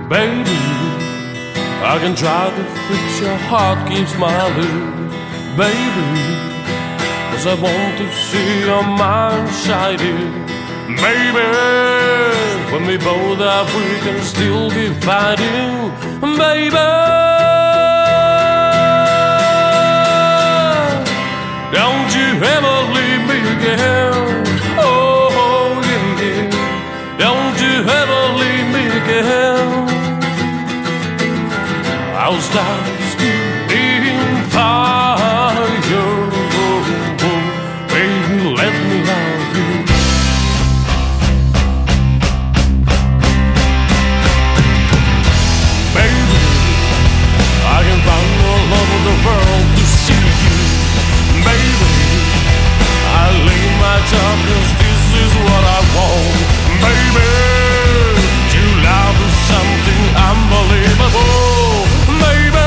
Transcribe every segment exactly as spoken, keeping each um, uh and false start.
Baby, I can try to fix your heart keeps smiling. Baby, 'cause I want to see your mind shining. Baby, when we both are, we can still be fighting. Baby, don't you ever leave me again. Oh, yeah, yeah. Don't you ever leave me again. I'll start stealing fire. Baby, let me love you. Baby, I can run all over the world to see you. Baby, I lay my job 'cause this is what I want. Baby, your love is something unbelievable. Baby,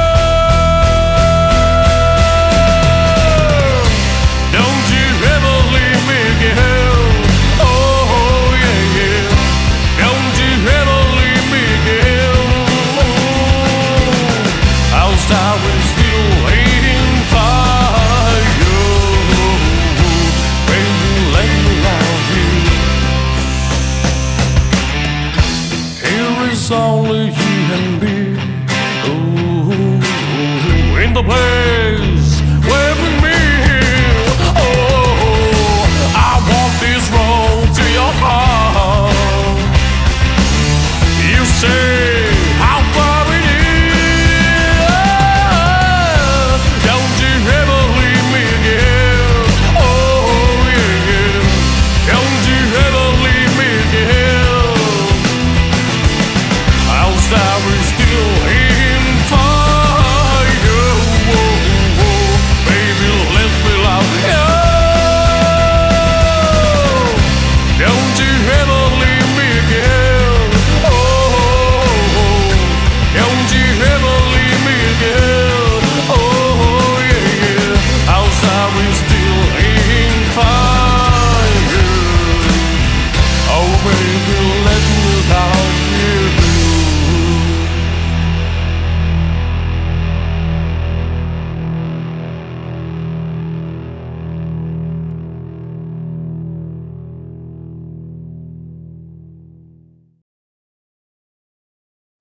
don't you ever leave me again. Oh, yeah, yeah. Don't you ever leave me again. I'll start with still waiting for you. Baby, let me love you. Here is only you and me. Ooh, in the place where we meet. Oh, I want this road to your heart. You say how far it is. Don't you ever leave me again. Oh, yeah, yeah. Don't you ever leave me again. I'll start with still here.